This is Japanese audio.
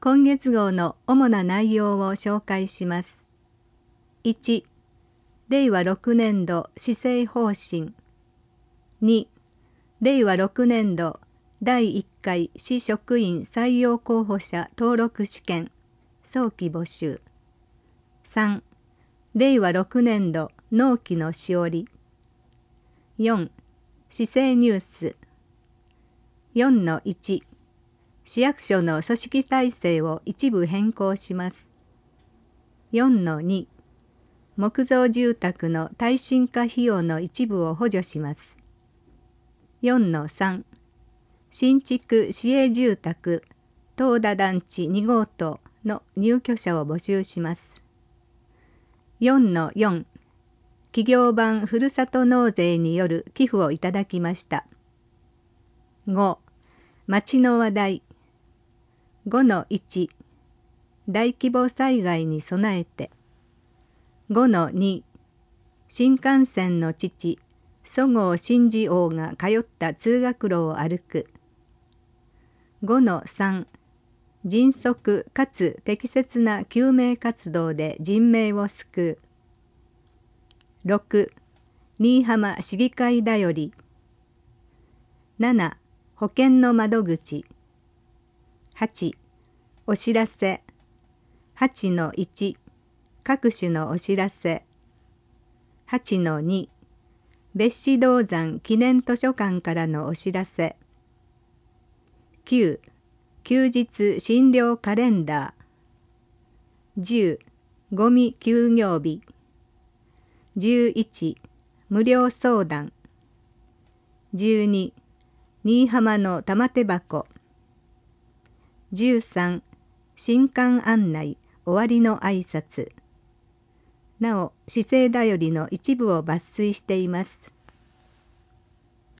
今月号の主な内容を紹介します。1、令和6年度施政方針。2、令和6年度第1回市職員採用候補者登録試験早期募集。3、令和6年度納期のしおり。4、市政ニュース。4-1、市役所の組織体制を一部変更します。4-2、木造住宅の耐震化費用の一部を補助します。4-3、新築市営住宅東田団地2号棟の入居者を募集します。4-4、企業版ふるさと納税による寄付をいただきました。5、町の話題。5-1、大規模災害に備えて。5-2、新幹線の父、十河新次王が通った通学路を歩く。5-3、迅速かつ適切な救命活動で人命を救う。6、新居浜市議会だより。7、保険の窓口。8、お知らせ。8-1、各種のお知らせ。8-2、別子銅山記念図書館からのお知らせ。9、休日診療カレンダー。10、ゴミ休業日。11、無料相談。12、新居浜の玉手箱。13、新刊案内終わりの挨拶。なお、市政だよりの一部を抜粋しています。